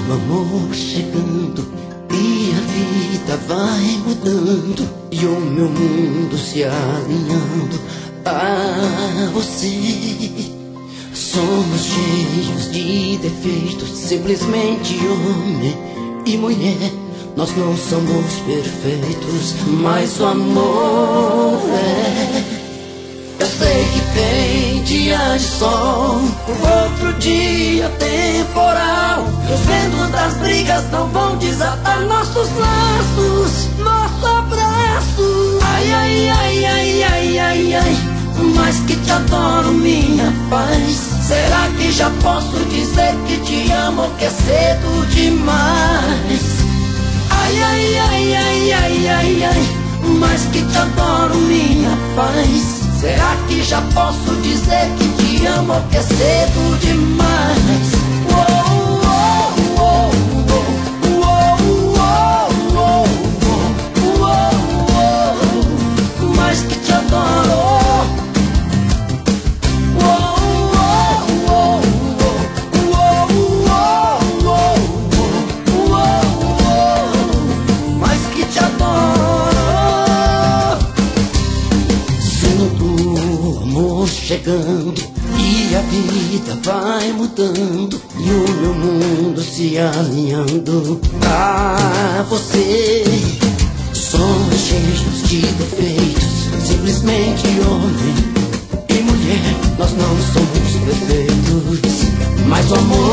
o amor chegando e a vida vai mudando e o meu mundo se alinhando a você. Somos cheios de defeitos, simplesmente homem e mulher. Nós não somos perfeitos, mas o amor é. Eu sei que tem dia de sol, outro dia temporal. Os ventos das brigas não vão desatar nossos laços, nosso abraço. Ai, ai, ai, ai, ai, ai, ai, mas que te adoro, minha paz. Será que já posso dizer que te amo, que é cedo demais? Ai, ai, ai, ai, ai, ai, ai, mas que te adoro, minha paz. Será que já posso dizer que te amo, que é cedo demais? Uou, uou, uou, uou, uou, uou, uou, mas que te adoro. Chegando e a vida vai mudando e o meu mundo se alinhando a você. Somos cheios de defeitos, simplesmente homem e mulher. Nós não somos perfeitos, mas o amor